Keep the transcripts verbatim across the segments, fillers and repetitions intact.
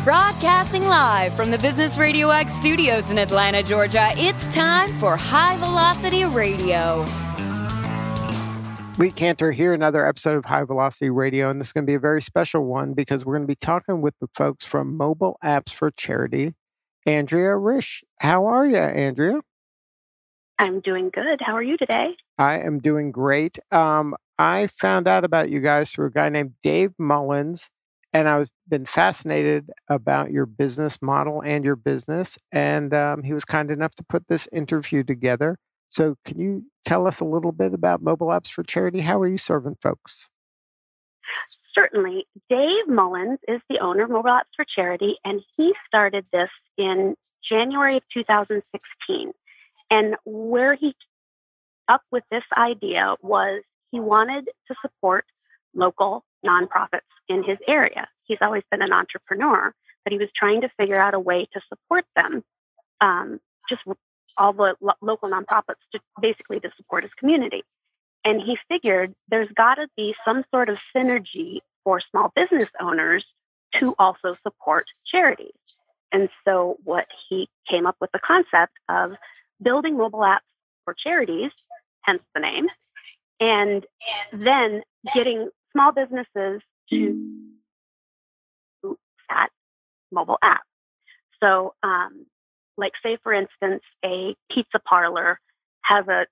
Broadcasting live from the Business Radio X studios in Atlanta, Georgia, it's time for High Velocity Radio. Lee Cantor here, another episode of High Velocity Radio, and this is going to be a very special one because we're going to be talking with the folks from Mobile Apps for Charity. Andrea Risch. How are you, Andrea? I'm doing good. How are you today? I am doing great. Um, I found out about you guys through a guy named Dave Mullins, and I've been fascinated about your business model and your business, and um, he was kind enough to put this interview together. So can you tell us a little bit about Mobile Apps for Charity? How are you serving folks? Certainly. Dave Mullins is the owner of Mobile Apps for Charity, and he started this in January of two thousand sixteen. And where he up with this idea was he wanted to support local nonprofits in his area. He's always been an entrepreneur, but he was trying to figure out a way to support them, um, just all the lo- local nonprofits, to basically to support his community. And he figured there's got to be some sort of synergy for small business owners to also support charities. And so what he came up with the concept of building mobile apps for charities, hence the name, and then getting small businesses to that mobile app. So, um, like say, for instance, a pizza parlor has a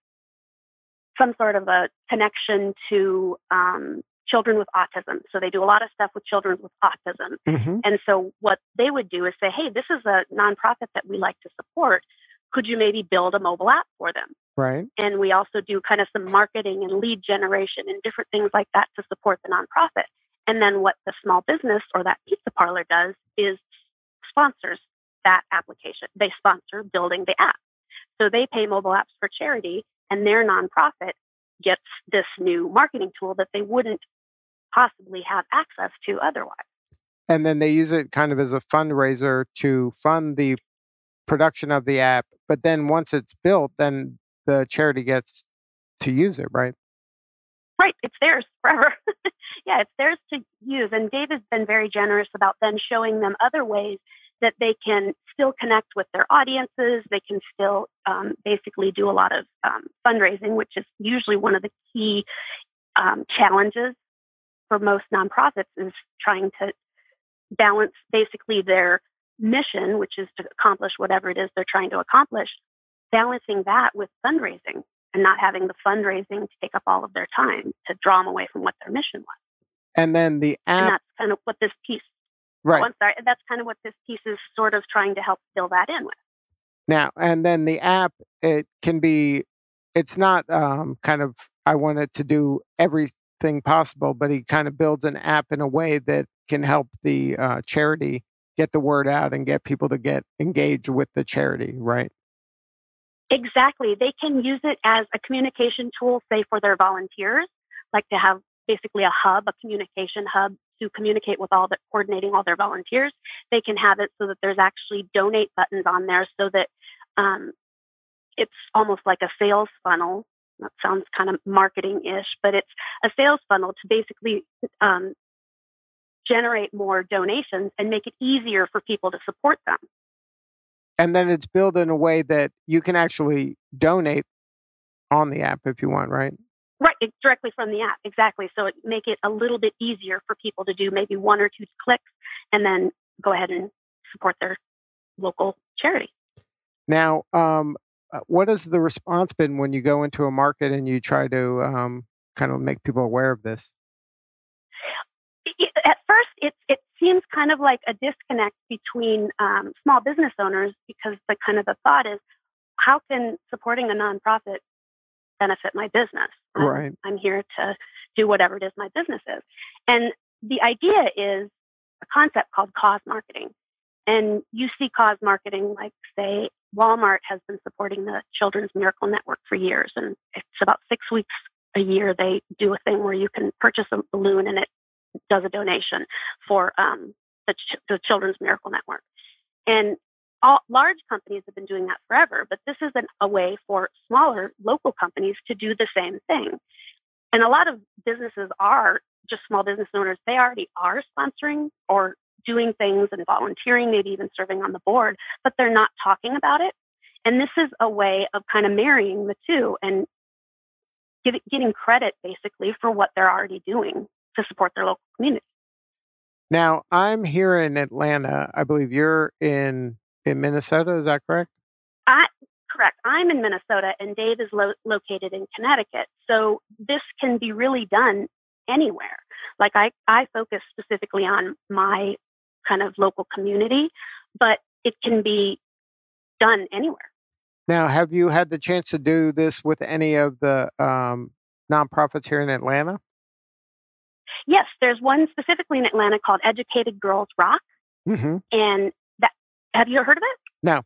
some sort of a connection to um, children with autism. So they do a lot of stuff with children with autism. Mm-hmm. And so what they would do is say, hey, this is a nonprofit that we like to support. Could you maybe build a mobile app for them? Right. And we also do kind of some marketing and lead generation and different things like that to support the nonprofit. And then what the small business or that pizza parlor does is sponsors that application. They sponsor building the app. So they pay Mobile Apps for Charity, and their nonprofit gets this new marketing tool that they wouldn't possibly have access to otherwise. And then they use it kind of as a fundraiser to fund the production of the app. But then once it's built, then the charity gets to use it, right? Right. It's theirs forever. Yeah, it's theirs to use. And Dave has been very generous about then showing them other ways that they can still connect with their audiences. They can still um, basically do a lot of um, fundraising, which is usually one of the key um, challenges for most nonprofits, is trying to balance basically their mission, which is to accomplish whatever it is they're trying to accomplish, balancing that with fundraising and not having the fundraising to take up all of their time to draw them away from what their mission was. And then the app... And that's kind of what this piece... Right. Oh, I'm sorry. That's kind of what this piece is sort of trying to help fill that in with. Now, and then the app, it can be, it's not um, kind of, I want it to do everything possible, but he kind of builds an app in a way that can help the uh, charity get the word out and get people to get engaged with the charity, right? Exactly. They can use it as a communication tool, say, for their volunteers, like to have basically a hub, a communication hub to communicate with all the, coordinating all their volunteers. They can have it so that there's actually donate buttons on there so that um, it's almost like a sales funnel. That sounds kind of marketing-ish, but it's a sales funnel to basically um, generate more donations and make it easier for people to support them. And then it's built in a way that you can actually donate on the app if you want, right? Right, it's directly from the app, exactly. So it make it a little bit easier for people to do maybe one or two clicks and then go ahead and support their local charity. Now, um, what has the response been when you go into a market and you try to um, kind of make people aware of this? At first, it, it seems kind of like a disconnect between um, small business owners, because the kind of the thought is, how can supporting a nonprofit benefit my business? I'm, right. I'm here to do whatever it is my business is. And the idea is a concept called cause marketing. And you see cause marketing, like, say, Walmart has been supporting the Children's Miracle Network for years. And it's about six weeks a year they do a thing where you can purchase a balloon and it does a donation for um, the, Ch- the Children's Miracle Network. And all, large companies have been doing that forever, but this is an, a way for smaller local companies to do the same thing. And a lot of businesses are just small business owners. They already are sponsoring or doing things and volunteering, maybe even serving on the board, but they're not talking about it. And this is a way of kind of marrying the two and get, getting credit basically for what they're already doing to support their local community. Now, I'm here in Atlanta. I believe you're in in Minnesota. Is that correct? I, correct. I'm in Minnesota, and Dave is lo- located in Connecticut. So this can be really done anywhere. Like I, I focus specifically on my kind of local community, but it can be done anywhere. Now, have you had the chance to do this with any of the um, nonprofits here in Atlanta? Yes, there's one specifically in Atlanta called Educated Girls Rock. Mm-hmm. And that, have you heard of it? No.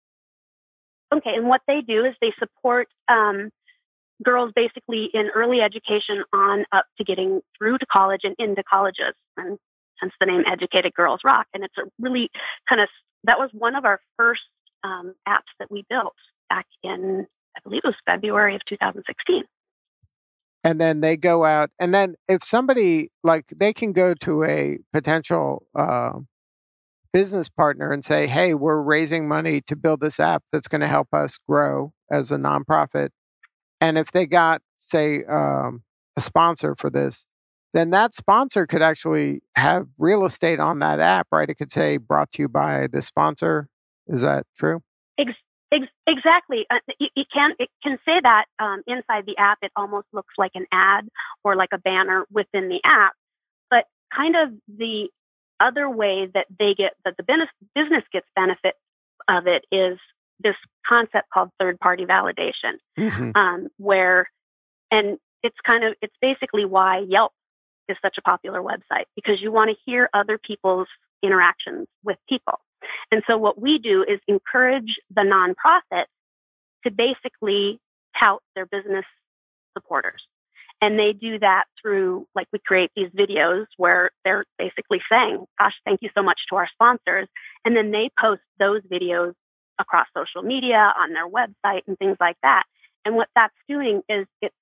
Okay, and what they do is they support um, girls basically in early education on up to getting through to college and into colleges, and hence the name Educated Girls Rock. And it's a really kind of, that was one of our first um, apps that we built back in, I believe it was February of two thousand sixteen. And then they go out, and then if somebody, like, they can go to a potential uh, business partner and say, hey, we're raising money to build this app that's going to help us grow as a nonprofit. And if they got, say, um, a sponsor for this, then that sponsor could actually have real estate on that app, right? It could say brought to you by the sponsor. Is that true? Ex- ex- exactly. Uh, you, you can it can say that um, inside the app. It almost looks like an ad or like a banner within the app. But kind of the other way that they get that the business business gets benefit of it is this concept called third-party validation, Mm-hmm. um, where, and it's kind of, it's basically why Yelp is such a popular website, because you want to hear other people's interactions with people. And so what we do is encourage the nonprofit to basically tout their business supporters. And they do that through, like, we create these videos where they're basically saying, gosh, thank you so much to our sponsors. And then they post those videos across social media, on their website, and things like that. And what that's doing is it's,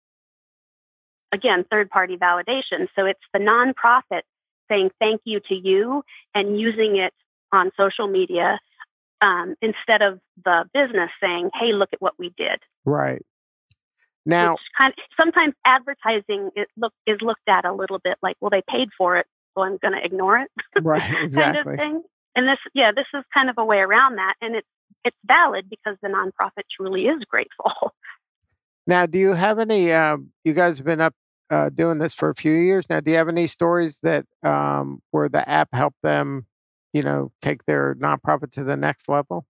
again, third-party validation. So it's the nonprofit saying thank you to you and using it on social media um, instead of the business saying, hey, look at what we did. Right. Now, Which kind of, sometimes advertising it look, is looked at a little bit like, well, they paid for it, so I'm going to ignore it. right, exactly. kind of thing. And this, yeah, this is kind of a way around that. And it's, it's valid because the nonprofit truly is grateful. Now, do you have any, um, you guys have been up uh, doing this for a few years now. Do you have any stories that um, where the app helped them, you know, take their nonprofit to the next level?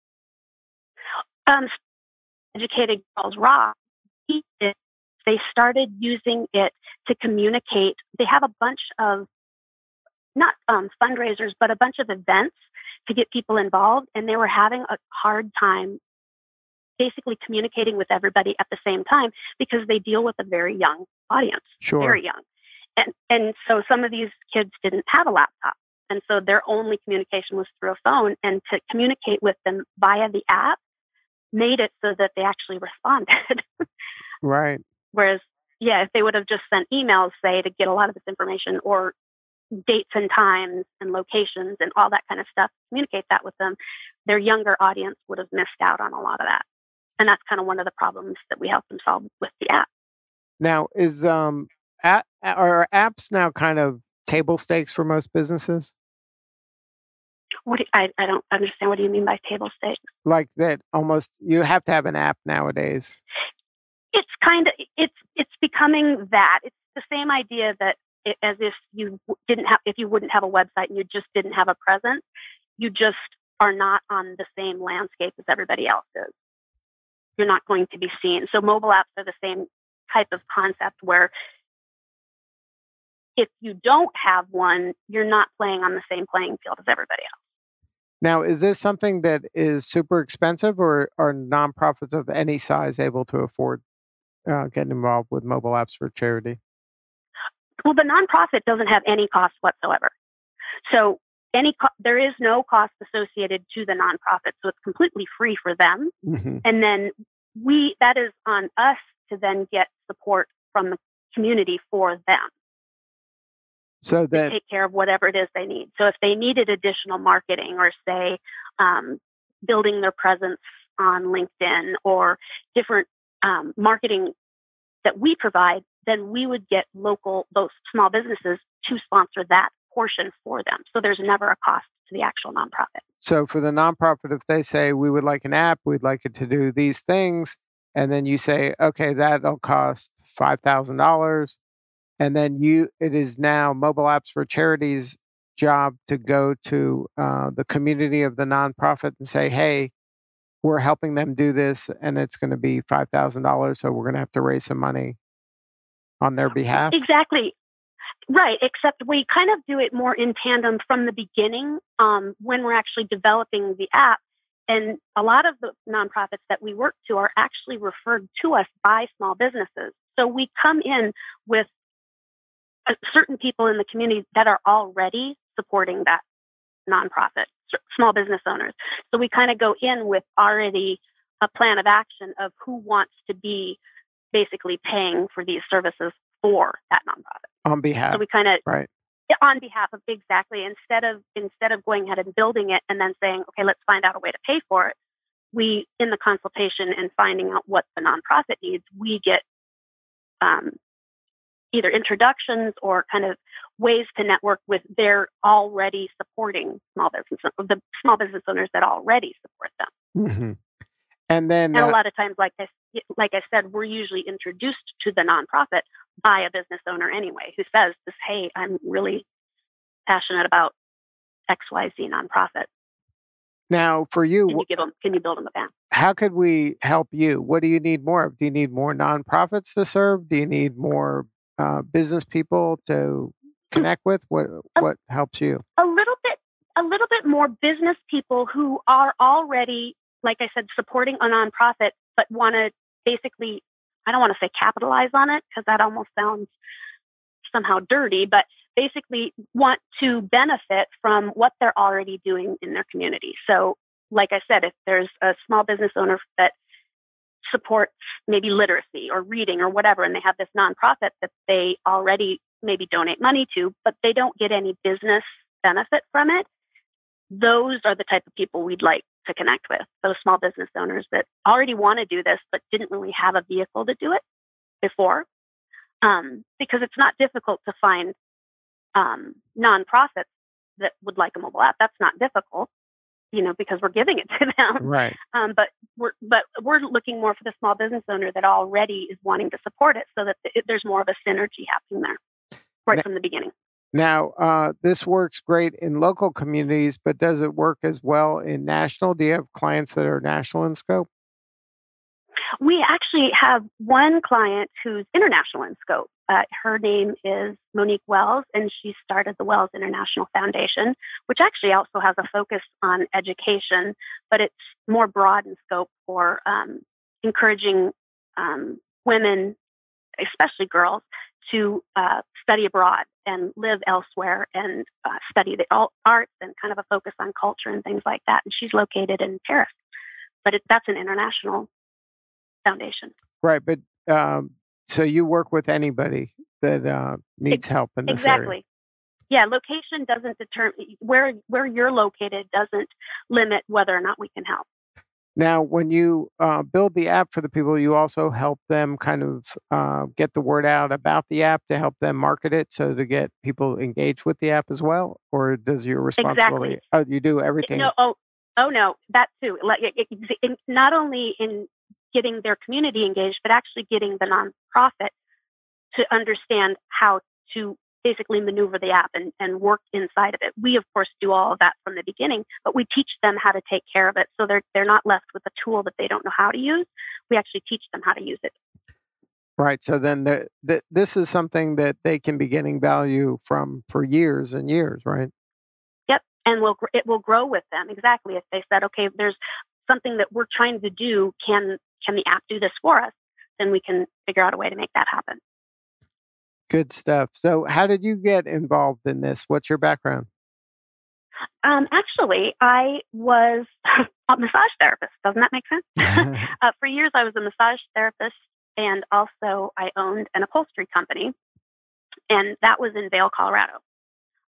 Um, Educated Girls Rock, they started using it to communicate. They have a bunch of, not um, fundraisers, but a bunch of events to get people involved. And they were having a hard time basically communicating with everybody at the same time because they deal with a very young audience, Sure. very young. And, and so some of these kids didn't have a laptop. And so their only communication was through a phone. And to communicate with them via the app made it so that they actually responded. Right. Whereas, yeah, if they would have just sent emails, say, to get a lot of this information, or dates and times and locations and all that kind of stuff, communicate that with them, their younger audience would have missed out on a lot of that. And that's kind of one of the problems that we help them solve with the app. Now, is um, app, are apps now kind of table stakes for most businesses? What do you, I, I don't understand. What do you mean by table stakes? Like that almost, you have to have an app nowadays. It's kind of, it's, it's becoming that. It's the same idea that it, as if you didn't have, if you wouldn't have a website and you just didn't have a presence, you just are not on the same landscape as everybody else is. You're not going to be seen. So mobile apps are the same type of concept where if you don't have one, you're not playing on the same playing field as everybody else. Now, is this something that is super expensive, or are nonprofits of any size able to afford uh, getting involved with mobile apps for charity? Well, the nonprofit doesn't have any cost whatsoever. So any co- there is no cost associated to the nonprofit. So it's completely free for them. Mm-hmm. And then we, that is on us to then get support from the community for them. So to that take care of whatever it is they need. So if they needed additional marketing or say um, building their presence on LinkedIn or different um, marketing that we provide, then we would get local, those small businesses to sponsor that portion for them. So there's never a cost to the actual nonprofit. so for the nonprofit, if they say we would like an app, we'd like it to do these things, and then you say, okay, that'll cost five thousand dollars. And then you, it is now Mobile Apps for Charity's job to go to uh, the community of the nonprofit and say, hey, we're helping them do this and it's going to be five thousand dollars. So we're going to have to raise some money on their behalf. Exactly. Right. Except we kind of do it more in tandem from the beginning um, when we're actually developing the app. And a lot of the nonprofits that we work to are actually referred to us by small businesses. So we come in with certain people in the community that are already supporting that nonprofit, small business owners. So we kind of go in with already a plan of action of who wants to be basically paying for these services for that nonprofit. On behalf. So we kind of, right. on behalf of, exactly, instead of, instead of going ahead and building it and then saying, okay, let's find out a way to pay for it. We, in the consultation and finding out what the nonprofit needs, we get, um, either introductions or kind of ways to network with their already supporting small business, the small business owners that already support them. Mm-hmm. And then, and uh, a lot of times, like I, like I said, we're usually introduced to the nonprofit by a business owner anyway, who says this, hey, I'm really passionate about X Y Z nonprofit. Now, for you, can you give them? Can you build them a band? How could we help you? What do you need more of? Do you need more nonprofits to serve? Do you need more uh, business people to connect with? What what helps you? A little bit, a little bit more business people who are already, like I said, supporting a nonprofit, but want to basically, I don't want to say capitalize on it because that almost sounds somehow dirty, but basically want to benefit from what they're already doing in their community. So, like I said, if there's a small business owner that supports maybe literacy or reading or whatever, and they have this nonprofit that they already maybe donate money to, but they don't get any business benefit from it, those are the type of people we'd like to connect with, those small business owners that already want to do this, but didn't really have a vehicle to do it before. Um, because it's not difficult to find um, nonprofits that would like a mobile app. That's not difficult, you know, because we're giving it to them. Right. Um, but we're but we're looking more for the small business owner that already is wanting to support it, so that it, there's more of a synergy happening there right now, from the beginning. Now, uh, this works great in local communities, but does it work as well in national? Do you have clients that are national in scope? We actually have one client who's international in scope. Uh, her name is Monique Wells, and she started the Wells International Foundation, which actually also has a focus on education, but it's more broad in scope for um, encouraging um, women, especially girls, to uh, study abroad and live elsewhere and uh, study the arts and kind of a focus on culture and things like that. And she's located in Paris, but it, that's an international foundation. Right, but um, so you work with anybody that uh, needs help in this exactly. area. Yeah, location doesn't determine where where you're located doesn't limit whether or not we can help. Now, when you uh, build the app for the people, you also help them kind of uh, get the word out about the app to help them market it, so to get people engaged with the app as well. Or does your responsibility? Exactly. Oh, you do everything. No, oh, oh no, that too. Like it, it, it, not only in getting their community engaged, but actually getting the nonprofit to understand how to basically maneuver the app and, and work inside of it. We, of course, do all of that from the beginning, but we teach them how to take care of it so they're, they're not left with a tool that they don't know how to use. We actually teach them how to use it. Right. So then the, the, this is something that they can be getting value from for years and years, right? Yep. And we'll, it will grow with them. Exactly. If they said, okay, there's something that we're trying to do, can can the app do this for us? Then we can figure out a way to make that happen. Good stuff. So how did you get involved in this? What's your background? Um, actually, I was a massage therapist. Doesn't that make sense? uh, for years, I was a massage therapist, and also I owned an upholstery company, and that was in Vail, Colorado.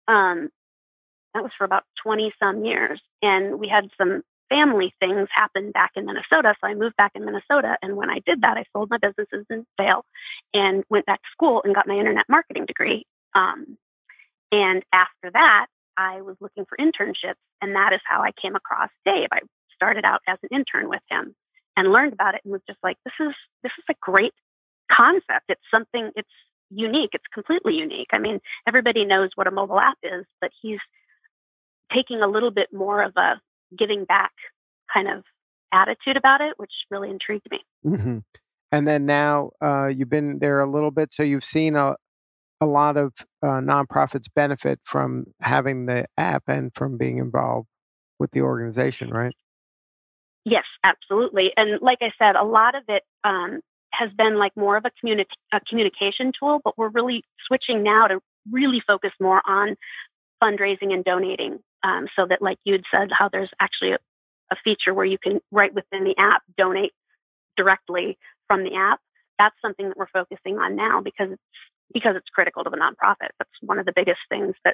Um, that was for about twenty some years. And we had some family things happen back in Minnesota. So I moved back in Minnesota. And when I did that, I sold my businesses in Vail and went back to school and got my internet marketing degree. Um, and after that, I was looking for internships. And that is how I came across Dave. I started out as an intern with him and learned about it and was just like, this is, this is a great concept. It's something, it's unique. It's completely unique. I mean, everybody knows what a mobile app is, but he's taking a little bit more of a giving back kind of attitude about it, which really intrigued me. Mm-hmm. And then now uh, you've been there a little bit, so you've seen a, a lot of uh, nonprofits benefit from having the app and from being involved with the organization, right? Yes, absolutely. And like I said, a lot of it um, has been like more of a, communi- a communication tool, but we're really switching now to really focus more on fundraising and donating. Um, so that, like you'd said, how there's actually a, a feature where you can, right within the app, donate directly from the app. That's something that we're focusing on now because it's because it's critical to the nonprofit. That's one of the biggest things that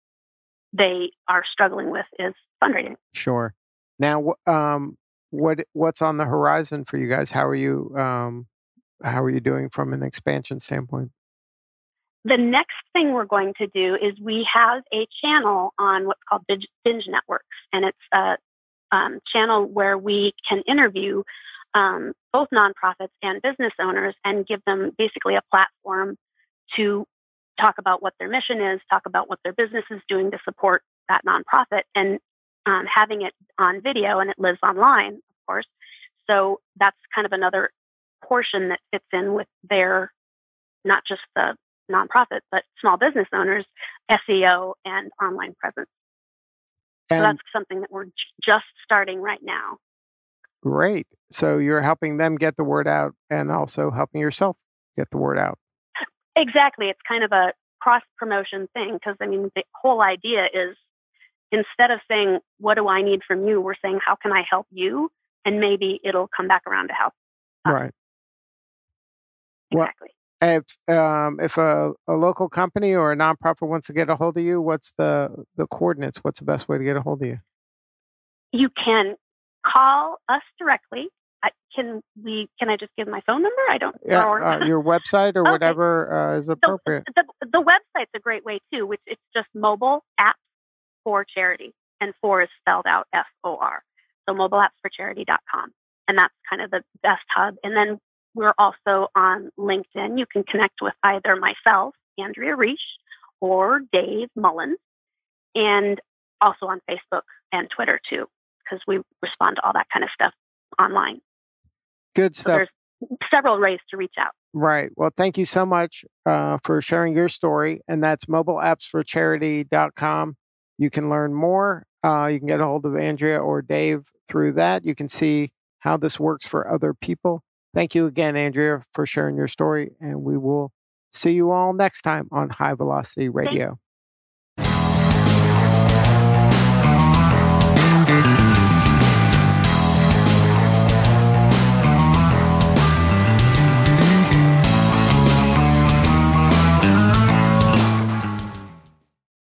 they are struggling with is fundraising. Sure. Now, um, what what's on the horizon for you guys? How are you um, how are you doing from an expansion standpoint? The next thing we're going to do is we have a channel on what's called Binge, Binge Networks, and it's a um, channel where we can interview um, both nonprofits and business owners and give them basically a platform to talk about what their mission is, talk about what their business is doing to support that nonprofit, and um, having it on video, and it lives online, of course. So that's kind of another portion that fits in with their, not just the nonprofit, but small business owners, S E O and online presence. And so that's something that we're j- just starting right now. Great. So you're helping them get the word out and also helping yourself get the word out. Exactly. It's kind of a cross promotion thing because, I mean, the whole idea is instead of saying, what do I need from you? We're saying, how can I help you? And maybe it'll come back around to help us. Right. Exactly. Well, if um, if a, a local company or a nonprofit wants to get a hold of you, what's the, the coordinates? What's the best way to get a hold of you? You can call us directly. I, can we? Can I just give my phone number? I don't. Yeah, or, uh, your website or okay. whatever uh, is appropriate. So the, the website's a great way too, which it's just mobile apps for charity, and four is spelled out F O R. So mobile apps for charity dot com, and that's kind of the best hub. And then we're also on LinkedIn. You can connect with either myself, Andrea Reich, or Dave Mullins, and also on Facebook and Twitter too, because we respond to all that kind of stuff online. Good So stuff. there's several ways to reach out. Right. Well, thank you so much uh, for sharing your story. And that's mobile apps for charity dot com. You can learn more. Uh, you can get a hold of Andrea or Dave through that. You can see how this works for other people. Thank you again, Andrea, for sharing your story. And we will see you all next time on High Velocity Radio.